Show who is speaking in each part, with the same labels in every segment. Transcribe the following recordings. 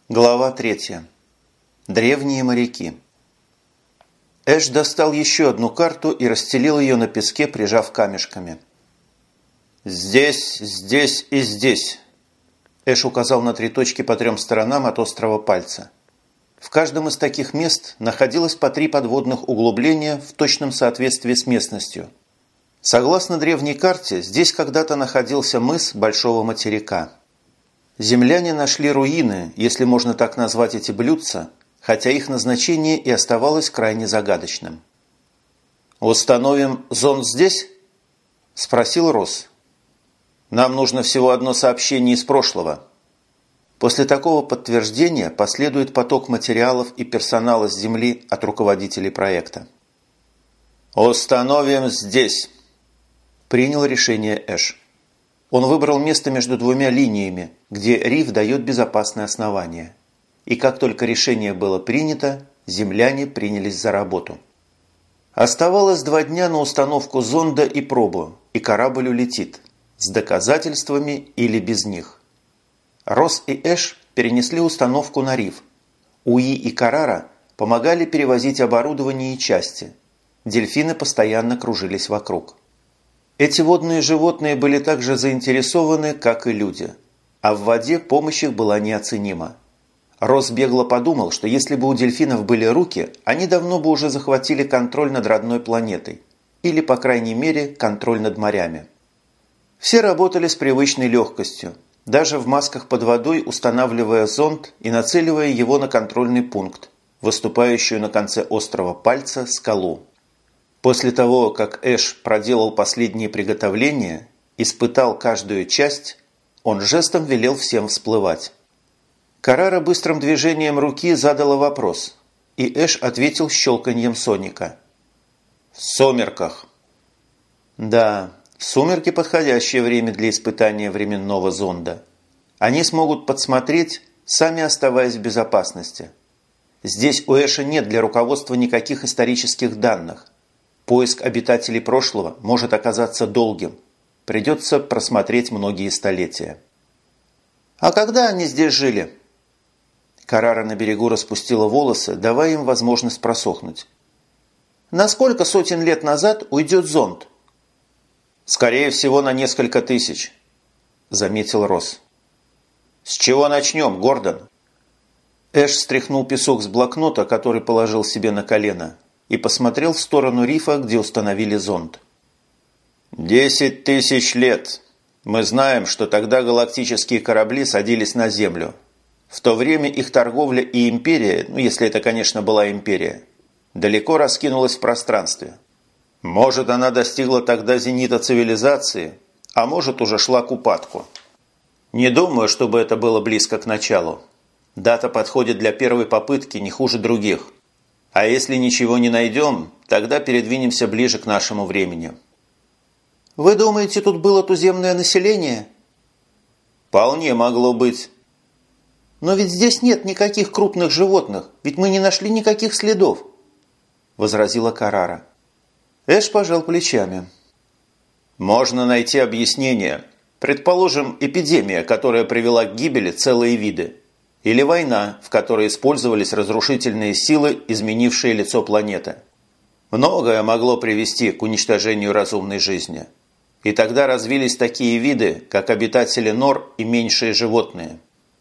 Speaker 1: Глава 3. Древние моряки. Эш достал еще одну карту и расстелил ее на песке, прижав камешками. «Здесь, здесь и здесь», – Эш указал на 3 точки по 3 сторонам от острова Пальца. В каждом из таких мест находилось по 3 подводных углубления в точном соответствии с местностью. Согласно древней карте, здесь когда-то находился мыс Большого материка. Земляне нашли руины, если можно так назвать эти блюдца, хотя их назначение и оставалось крайне загадочным. «Установим зонд здесь?» – спросил Росс. «Нам нужно всего одно сообщение из прошлого». После такого подтверждения последует поток материалов и персонала с Земли от руководителей проекта. «Установим здесь», – принял решение Эш. Он выбрал место между 2 линиями, где риф дает безопасное основание. И как только решение было принято, земляне принялись за работу. Оставалось 2 дня на установку зонда и пробу, и корабль улетит, с доказательствами или без них. Росс и Эш перенесли установку на риф. Уи и Карара помогали перевозить оборудование и части. Дельфины постоянно кружились вокруг. Эти водные животные были так же заинтересованы, как и люди. А в воде помощь их была неоценима. Росс бегло подумал, что если бы у дельфинов были руки, они давно бы уже захватили контроль над родной планетой. Или, по крайней мере, контроль над морями. Все работали с привычной легкостью, даже в масках под водой устанавливая зонд и нацеливая его на контрольный пункт, выступающую на конце острова Пальца скалу. После того, как Эш проделал последние приготовления, испытал каждую часть, он жестом велел всем всплывать. Карара быстрым движением руки задала вопрос, и Эш ответил щелканьем соника. «В сумерках». Да, сумерки – подходящее время для испытания временного зонда. Они смогут подсмотреть, сами оставаясь в безопасности. Здесь у Эша нет для руководства никаких исторических данных. Поиск обитателей прошлого может оказаться долгим. Придется просмотреть многие столетия. «А когда они здесь жили?» Карара на берегу распустила волосы, давая им возможность просохнуть. «На сколько сотен лет назад уйдет зонд?» «Скорее всего, на несколько тысяч», – заметил Росс. «С чего начнем, Гордон?» Эш стряхнул песок с блокнота, который положил себе на колено, и посмотрел в сторону рифа, где установили зонд. 10 тысяч лет. Мы знаем, что тогда галактические корабли садились на Землю. В то время их торговля и империя, если это, конечно, была империя, далеко раскинулась в пространстве. Может, она достигла тогда зенита цивилизации, а может, уже шла к упадку. Не думаю, чтобы это было близко к началу. Дата подходит для первой попытки не хуже других. А если ничего не найдем, тогда передвинемся ближе к нашему времени. «Вы думаете, тут было туземное население?» «Вполне могло быть». «Но ведь здесь нет никаких крупных животных, ведь мы не нашли никаких следов», – возразила Карара. Эш пожал плечами. «Можно найти объяснение. Предположим, эпидемия, которая привела к гибели целые виды. Или война, в которой использовались разрушительные силы, изменившие лицо планеты. Многое могло привести к уничтожению разумной жизни. И тогда развились такие виды, как обитатели нор и меньшие животные.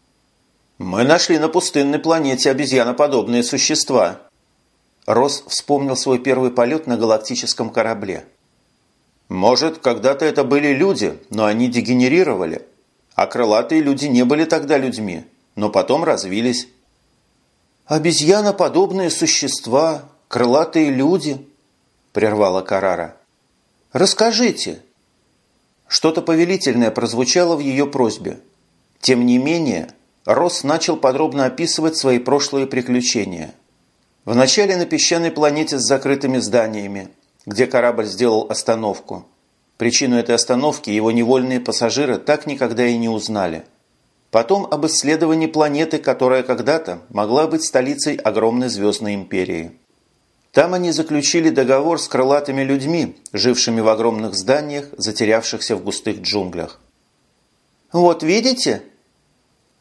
Speaker 1: Мы нашли на пустынной планете обезьяноподобные существа». Росс вспомнил свой первый полет на галактическом корабле. «Может, когда-то это были люди, но они дегенерировали. А крылатые люди не были тогда людьми, но потом развились». «Обезьяноподобные существа, крылатые люди», – прервала Карара. «Расскажите». Что-то повелительное прозвучало в ее просьбе. Тем не менее, Росс начал подробно описывать свои прошлые приключения. Вначале на песчаной планете с закрытыми зданиями, где корабль сделал остановку. Причину этой остановки его невольные пассажиры так никогда и не узнали. Потом об исследовании планеты, которая когда-то могла быть столицей огромной звездной империи. Там они заключили договор с крылатыми людьми, жившими в огромных зданиях, затерявшихся в густых джунглях. «Вот видите?»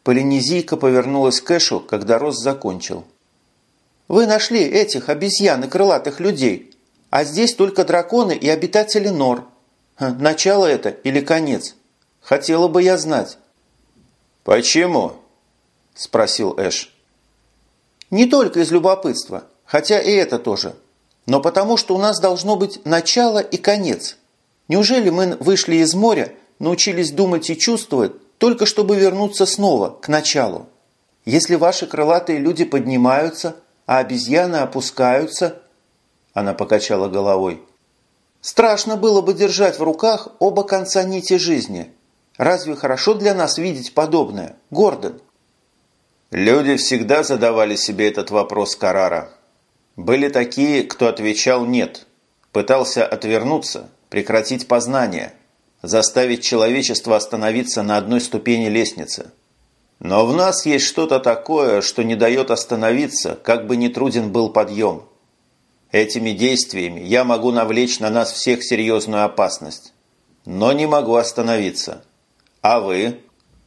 Speaker 1: Полинезийка повернулась к Эшу, когда Росс закончил. «Вы нашли этих обезьян и крылатых людей, а здесь только драконы и обитатели нор. Начало это или конец? Хотела бы я знать».
Speaker 2: «Почему?» – спросил Эш.
Speaker 1: «Не только из любопытства, хотя и это тоже, но потому что у нас должно быть начало и конец. Неужели мы вышли из моря, научились думать и чувствовать, только чтобы вернуться снова, к началу? Если ваши крылатые люди поднимаются, а обезьяны опускаются...» Она покачала головой. «Страшно было бы держать в руках оба конца нити жизни. Разве хорошо для нас видеть подобное, Гордон?»
Speaker 2: Люди всегда задавали себе этот вопрос, Карара. Были такие, кто отвечал «нет», пытался отвернуться, прекратить познание, заставить человечество остановиться на одной ступени лестницы. Но в нас есть что-то такое, что не дает остановиться, как бы ни труден был подъем. Этими действиями я могу навлечь на нас всех серьезную опасность, но не могу остановиться. А вы?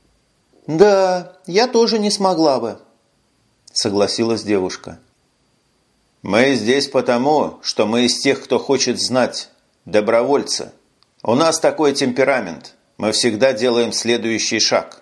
Speaker 1: «Да, я тоже не смогла бы», – согласилась девушка.
Speaker 2: «Мы здесь потому, что мы из тех, кто хочет знать, добровольцы. У нас такой темперамент, мы всегда делаем следующий шаг».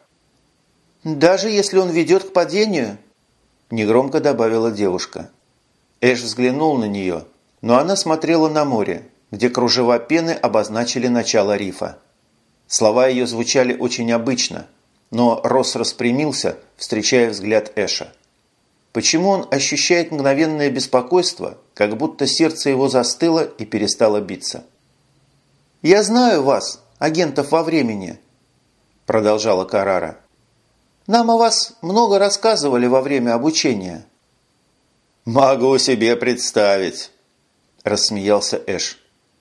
Speaker 1: «Даже если он ведет к падению?» – негромко добавила девушка. Эш взглянул на нее, но она смотрела на море, где кружева пены обозначили начало рифа. Слова ее звучали очень обычно, но Росс распрямился, встречая взгляд Эша. Почему он ощущает мгновенное беспокойство, как будто сердце его застыло и перестало биться? «Я знаю вас, агентов во времени», – продолжала Карара. «Нам о вас много рассказывали во время обучения».
Speaker 2: «Могу себе представить», – рассмеялся Эш.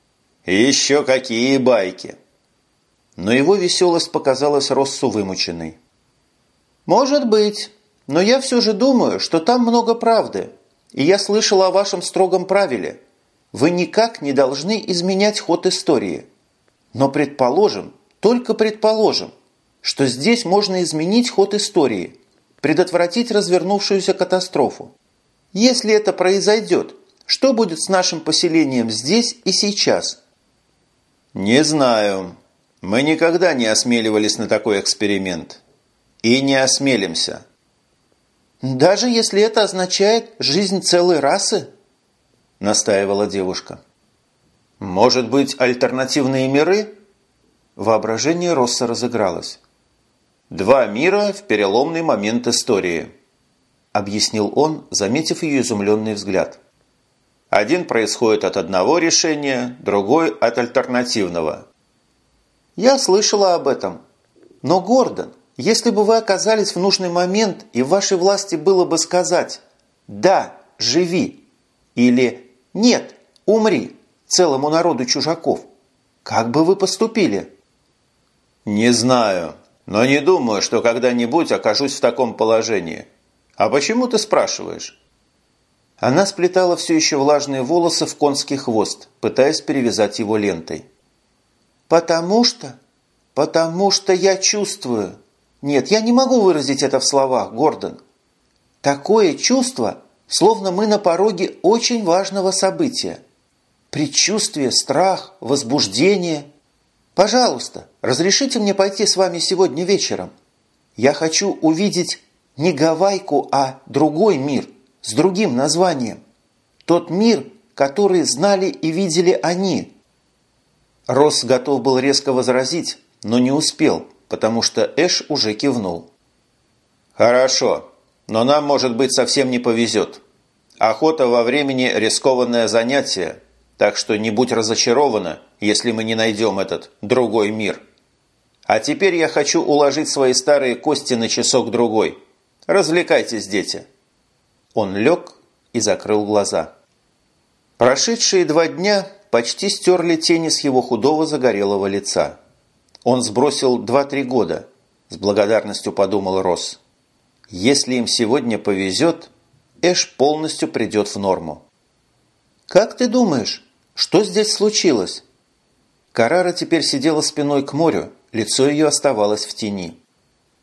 Speaker 2: «Еще какие байки!»
Speaker 1: Но его веселость показалась Россу вымученной. «Может быть, но я все же думаю, что там много правды, и я слышала о вашем строгом правиле. Вы никак не должны изменять ход истории. Но предположим, только предположим, что здесь можно изменить ход истории, предотвратить развернувшуюся катастрофу. Если это произойдет, что будет с нашим поселением здесь и сейчас?»
Speaker 2: «Не знаю. Мы никогда не осмеливались на такой эксперимент. И не осмелимся».
Speaker 1: «Даже если это означает жизнь целой расы?» – настаивала девушка.
Speaker 2: «Может быть, альтернативные миры?»
Speaker 1: Воображение Росса разыгралось.
Speaker 2: «Два мира в переломный момент истории»,
Speaker 1: – объяснил он, заметив ее изумленный взгляд.
Speaker 2: «Один происходит от одного решения, другой от альтернативного».
Speaker 1: «Я слышала об этом. Но, Гордон, если бы вы оказались в нужный момент, и в вашей власти было бы сказать «да, живи» или «нет, умри» целому народу чужаков, как бы вы поступили?»
Speaker 2: «Не знаю, но не думаю, что когда-нибудь окажусь в таком положении. А почему ты спрашиваешь?»
Speaker 1: Она сплетала все еще влажные волосы в конский хвост, пытаясь перевязать его лентой. «Потому что я чувствую. Нет, я не могу выразить это в словах, Гордон. Такое чувство, словно мы на пороге очень важного события. Предчувствие, страх, возбуждение. Пожалуйста, разрешите мне пойти с вами сегодня вечером. Я хочу увидеть не Гавайку, а другой мир с другим названием. Тот мир, который знали и видели они». Росс готов был резко возразить, но не успел, потому что Эш уже кивнул.
Speaker 2: «Хорошо, но нам, может быть, совсем не повезет. Охота во времени – рискованное занятие, так что не будь разочарована, если мы не найдем этот другой мир. А теперь я хочу уложить свои старые кости на часок-другой. Развлекайтесь, дети». Он лег и закрыл глаза. Прошедшие 2 дня почти стерли тени с его худого загорелого лица. Он сбросил 2-3 года, с благодарностью подумал Росс. Если им сегодня повезет, Эш полностью придет в норму. «Как ты думаешь, что здесь случилось?» Карара теперь сидела спиной к морю, лицо ее оставалось в тени.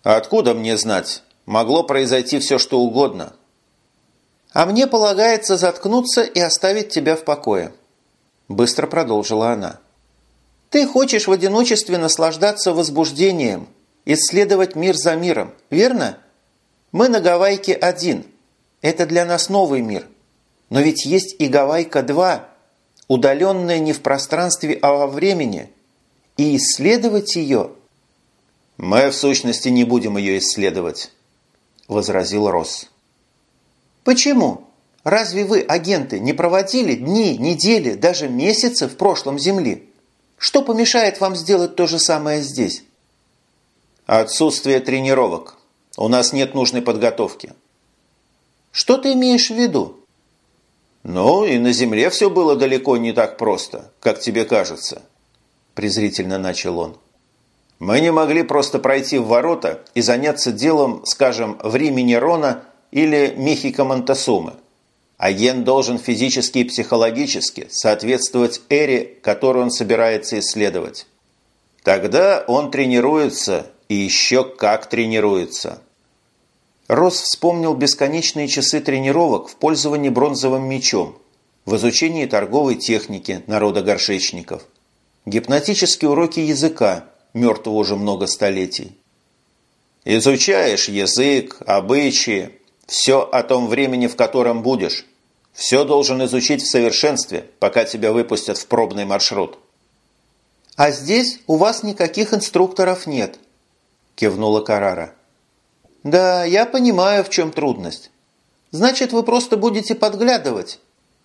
Speaker 2: Откуда мне знать? Могло произойти все, что угодно.
Speaker 1: А мне полагается заткнуться и оставить тебя в покое. Быстро продолжила она. Ты хочешь в одиночестве наслаждаться возбуждением, исследовать мир за миром, верно? Мы на Гавайке-1. Это для нас новый мир. Но ведь есть и Гавайка-2, удаленная не в пространстве, а во времени. И исследовать ее...
Speaker 2: «Мы, в сущности, не будем ее исследовать», – возразил Росс.
Speaker 1: «Почему? Разве вы, агенты, не проводили дни, недели, даже месяцы в прошлом Земли? Что помешает вам сделать то же самое здесь?»
Speaker 2: «Отсутствие тренировок. У нас нет нужной подготовки».
Speaker 1: «Что ты имеешь в виду?»
Speaker 2: «Ну, и на Земле все было далеко не так просто, как тебе кажется», – презрительно начал он. «Мы не могли просто пройти в ворота и заняться делом, скажем, в Риме Нерона или Мехико Монтесумы. Агент должен физически и психологически соответствовать эре, которую он собирается исследовать. Тогда он тренируется, и еще как тренируется».
Speaker 1: Росс вспомнил бесконечные часы тренировок в пользовании бронзовым мечом, в изучении торговой техники народа горшечников, гипнотические уроки языка, мертвого уже много столетий.
Speaker 2: «Изучаешь язык, обычаи, все о том времени, в котором будешь. Все должен изучить в совершенстве, пока тебя выпустят в пробный маршрут».
Speaker 1: «А здесь у вас никаких инструкторов нет», – кивнула Карара. «Да, я понимаю, в чем трудность. Значит, вы просто будете подглядывать?»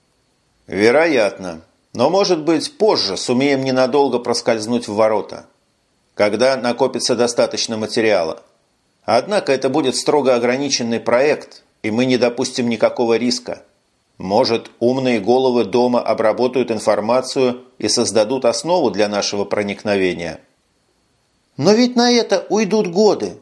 Speaker 2: «Вероятно. Но, может быть, позже сумеем ненадолго проскользнуть в ворота, когда накопится достаточно материала. Однако это будет строго ограниченный проект, и мы не допустим никакого риска. Может, умные головы дома обработают информацию и создадут основу для нашего проникновения».
Speaker 1: «Но ведь на это уйдут годы».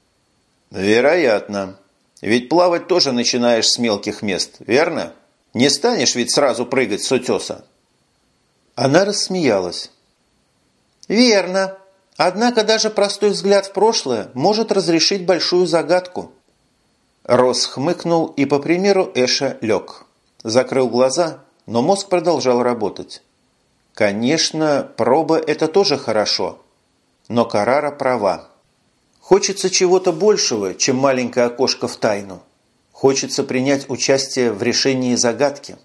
Speaker 2: «Вероятно. Ведь плавать тоже начинаешь с мелких мест, верно? Не станешь ведь сразу прыгать с утеса».
Speaker 1: Она рассмеялась. «Верно. Однако даже простой взгляд в прошлое может разрешить большую загадку». Росс хмыкнул и, по примеру Эша, лег. Закрыл глаза, но мозг продолжал работать. Конечно, проба – это тоже хорошо. Но Карара права. Хочется чего-то большего, чем маленькое окошко в тайну. Хочется принять участие в решении загадки.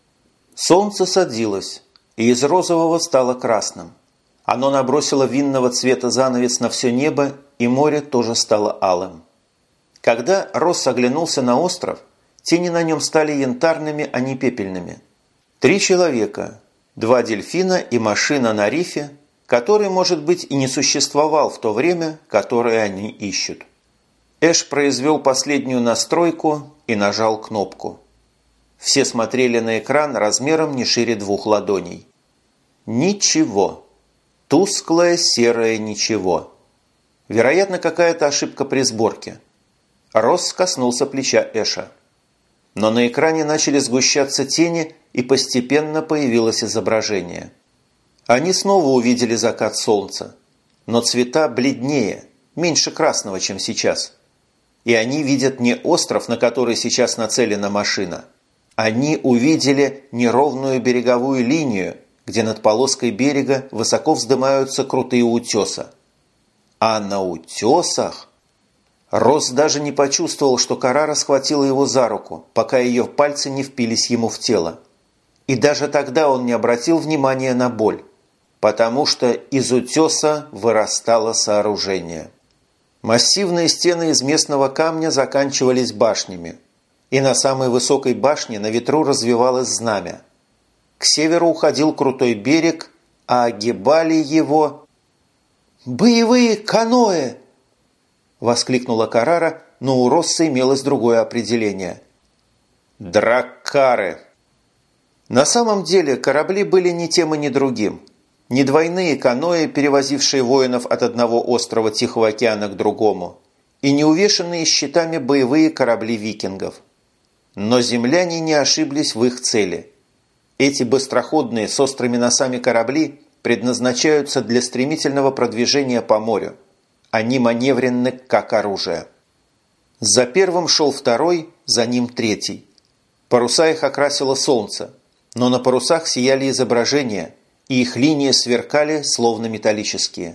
Speaker 1: Солнце садилось, и из розового стало красным. Оно набросило винного цвета занавес на все небо, и море тоже стало алым. Когда Росс оглянулся на остров, тени на нем стали янтарными, а не пепельными. 3 человека, 2 дельфина и машина на рифе, который, может быть, и не существовал в то время, которое они ищут. Эш произвел последнюю настройку и нажал кнопку. Все смотрели на экран размером не шире 2 ладоней. Ничего. Тусклое серое ничего. Вероятно, какая-то ошибка при сборке. Росс коснулся плеча Эша. Но на экране начали сгущаться тени, и постепенно появилось изображение. Они снова увидели закат солнца, но цвета бледнее, меньше красного, чем сейчас. И они видят не остров, на который сейчас нацелена машина. Они увидели неровную береговую линию, где над полоской берега высоко вздымаются крутые утеса. А на утесах... Росс даже не почувствовал, что Карара схватила его за руку, пока ее пальцы не впились ему в тело. И даже тогда он не обратил внимания на боль, потому что из утеса вырастало сооружение. Массивные стены из местного камня заканчивались башнями, и на самой высокой башне на ветру развивалось знамя. К северу уходил крутой берег, а огибали его... «Боевые каноэ!» – воскликнула Карара, но у Росса имелось другое определение. «Драккары!» На самом деле корабли были ни тем и ни другим. Не двойные каноэ, перевозившие воинов от одного острова Тихого океана к другому, и не увешанные щитами боевые корабли викингов. Но земляне не ошиблись в их цели. Эти быстроходные с острыми носами корабли предназначаются для стремительного продвижения по морю, Они маневренны, как оружие. За первым шел второй, за ним третий. Паруса их окрасило солнце, но на парусах сияли изображения, и их линии сверкали, словно металлические.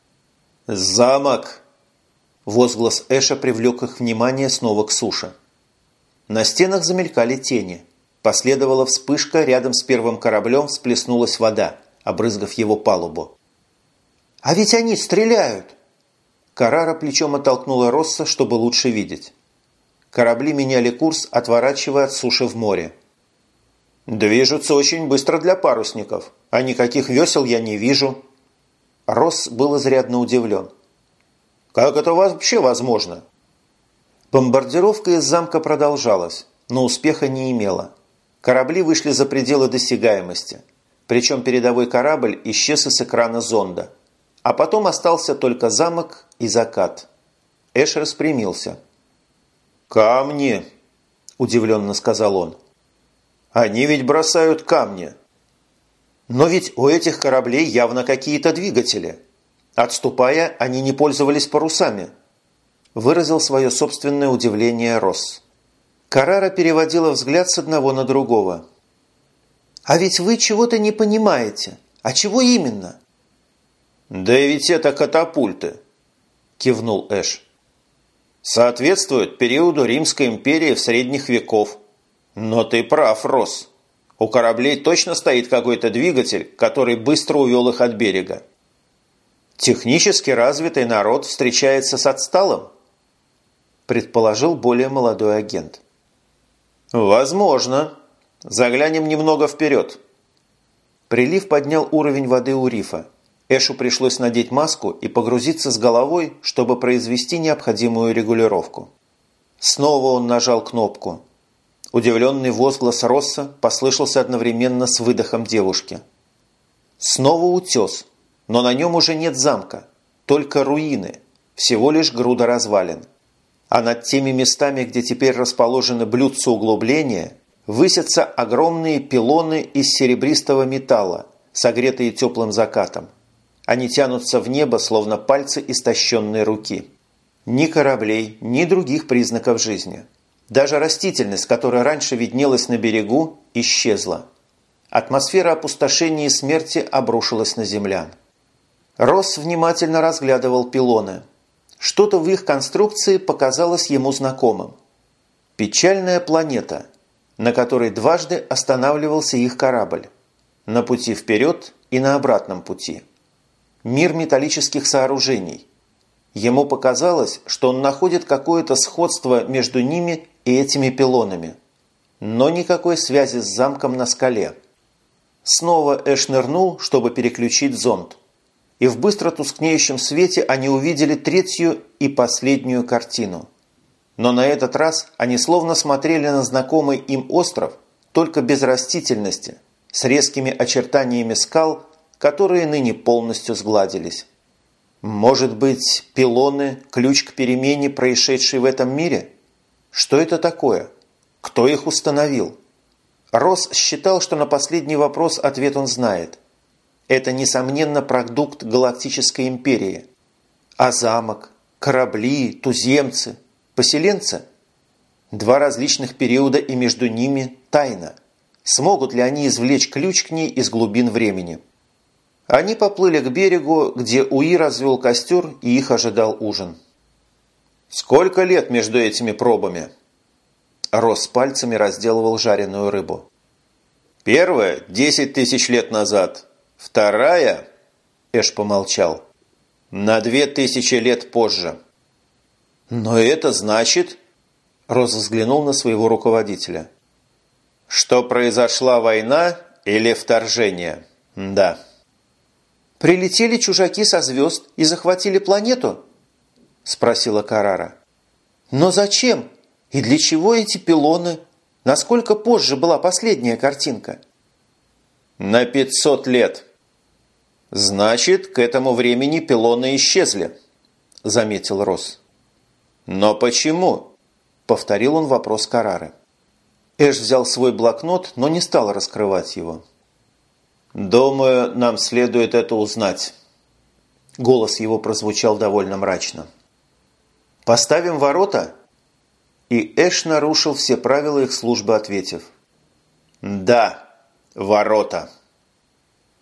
Speaker 1: «Замок!» Возглас Эша привлек их внимание снова к суше. На стенах замелькали тени. Последовала вспышка, рядом с первым кораблем всплеснулась вода, обрызгав его палубу. «А ведь они стреляют!» Карара плечом оттолкнула Росса, чтобы лучше видеть. Корабли меняли курс, отворачивая от суши в море. «Движутся очень быстро для парусников, а никаких весел я не вижу». Росс был изрядно удивлен. «Как это вообще возможно?» Бомбардировка из замка продолжалась, но успеха не имела. Корабли вышли за пределы досягаемости, причем передовой корабль исчез из экрана зонда. А потом остался только замок и закат. Эш распрямился. «Камни!» – удивленно сказал он. «Они ведь бросают камни!» «Но ведь у этих кораблей явно какие-то двигатели. Отступая, они не пользовались парусами», – выразил свое собственное удивление Росс. Карара переводила взгляд с одного на другого. «А ведь вы чего-то не понимаете. А чего именно?» «Да ведь это катапульты», – кивнул Эш. «Соответствуют периоду Римской империи в средних веков. Но ты прав, Росс. У кораблей точно стоит какой-то двигатель, который быстро увел их от берега. Технически развитый народ встречается с отсталым», – предположил более молодой агент. «Возможно. Заглянем немного вперед». Прилив поднял уровень воды у рифа. Эшу пришлось надеть маску и погрузиться с головой, чтобы произвести необходимую регулировку. Снова он нажал кнопку. Удивленный возглас Росса послышался одновременно с выдохом девушки. Снова утес, но на нем уже нет замка, только руины, всего лишь груда развалин. А над теми местами, где теперь расположены блюдца углубления, высятся огромные пилоны из серебристого металла, согретые теплым закатом. Они тянутся в небо, словно пальцы истощенной руки. Ни кораблей, ни других признаков жизни. Даже растительность, которая раньше виднелась на берегу, исчезла. Атмосфера опустошения и смерти обрушилась на землян. Росс внимательно разглядывал пилоны. Что-то в их конструкции показалось ему знакомым. Печальная планета, на которой дважды останавливался их корабль. На пути вперед и на обратном пути. Мир металлических сооружений. Ему показалось, что он находит какое-то сходство между ними и этими пилонами. Но никакой связи с замком на скале. Снова Эш нырнул, чтобы переключить зонд. И в быстро тускнеющем свете они увидели третью и последнюю картину. Но на этот раз они словно смотрели на знакомый им остров, только без растительности, с резкими очертаниями скал, которые ныне полностью сгладились. Может быть, пилоны – ключ к перемене, происшедшей в этом мире? Что это такое? Кто их установил? Росс считал, что на последний вопрос ответ он знает. Это, несомненно, продукт Галактической империи. А замок, корабли, туземцы, поселенцы? Два различных периода, и между ними тайна. Смогут ли они извлечь ключ к ней из глубин времени? Они поплыли к берегу, где Уи развел костер и их ожидал ужин. «Сколько лет между этими пробами?» Росс пальцами разделывал жареную рыбу. «Первая – 10 тысяч лет назад. Вторая...» Эш помолчал. «На 2000 лет позже». «Но это значит...» Росс взглянул на своего руководителя. «Что произошла война или вторжение? Да».
Speaker 3: «Прилетели чужаки со звезд и захватили планету?» – спросила Карара. «Но зачем? И для чего эти пилоны? Насколько позже была последняя картинка?»
Speaker 2: «На 500 лет». «Значит, к этому времени пилоны исчезли», – заметил Росс. «Но почему?» – повторил он вопрос Карары. Эш взял свой блокнот, но не стал раскрывать его. «Думаю, нам следует это узнать».
Speaker 1: Голос его прозвучал довольно мрачно. «Поставим ворота?» И Эш нарушил все правила их службы, ответив: «Да, ворота».